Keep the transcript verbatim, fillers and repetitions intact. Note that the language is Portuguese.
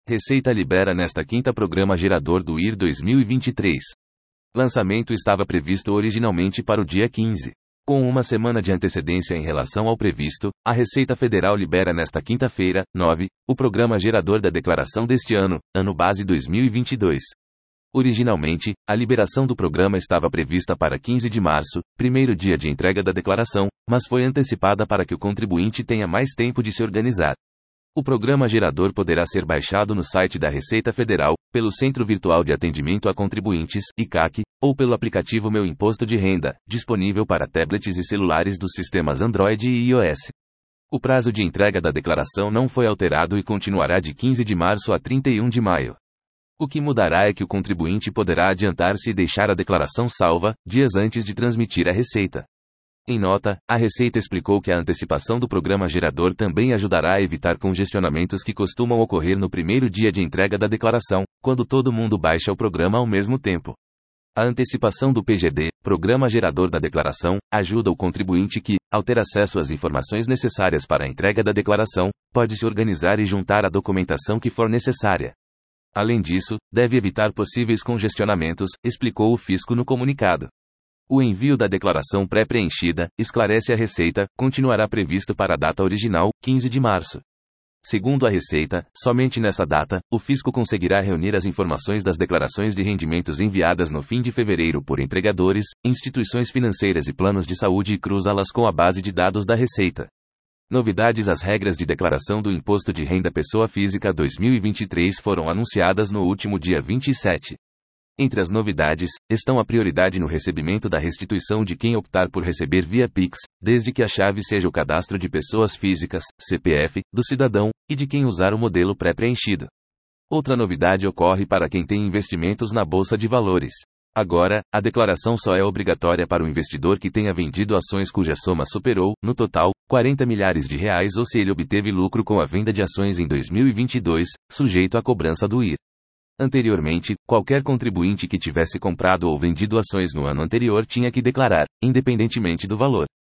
Receita libera nesta quinta programa gerador do I R dois mil e vinte e três. Lançamento estava previsto originalmente para o dia quinze. Com uma semana de antecedência em relação ao previsto, a Receita Federal libera nesta quinta-feira, nove, o programa gerador da declaração deste ano, ano base dois mil e vinte e dois. Originalmente, a liberação do programa estava prevista para quinze de março, primeiro dia de entrega da declaração, mas foi antecipada para que o contribuinte tenha mais tempo de se organizar. O programa gerador poderá ser baixado no site da Receita Federal, pelo Centro Virtual de Atendimento a Contribuintes, I C A C, ou pelo aplicativo Meu Imposto de Renda, disponível para tablets e celulares dos sistemas Android e iOS. O prazo de entrega da declaração não foi alterado e continuará de quinze de março a trinta e um de maio. O que mudará é que o contribuinte poderá adiantar-se e deixar a declaração salva, dias antes de transmitir a receita. Em nota, a Receita explicou que a antecipação do programa gerador também ajudará a evitar congestionamentos que costumam ocorrer no primeiro dia de entrega da declaração, quando todo mundo baixa o programa ao mesmo tempo. A antecipação do P G D, Programa Gerador da Declaração, ajuda o contribuinte que, ao ter acesso às informações necessárias para a entrega da declaração, pode se organizar e juntar a documentação que for necessária. Além disso, deve evitar possíveis congestionamentos, explicou o fisco no comunicado. O envio da declaração pré-preenchida, esclarece a Receita, continuará previsto para a data original, quinze de março. Segundo a Receita, somente nessa data, o fisco conseguirá reunir as informações das declarações de rendimentos enviadas no fim de fevereiro por empregadores, instituições financeiras e planos de saúde e cruzá-las com a base de dados da Receita. Novidades: as regras de declaração do Imposto de Renda Pessoa Física dois mil e vinte e três foram anunciadas no último dia vinte e sete. Entre as novidades, estão a prioridade no recebimento da restituição de quem optar por receber via Pix, desde que a chave seja o cadastro de pessoas físicas, C P F, do cidadão, e de quem usar o modelo pré-preenchido. Outra novidade ocorre para quem tem investimentos na Bolsa de Valores. Agora, a declaração só é obrigatória para o investidor que tenha vendido ações cuja soma superou, no total, quarenta milhares de reais ou se ele obteve lucro com a venda de ações em dois mil e vinte e dois, sujeito à cobrança do I R. Anteriormente, qualquer contribuinte que tivesse comprado ou vendido ações no ano anterior tinha que declarar, independentemente do valor.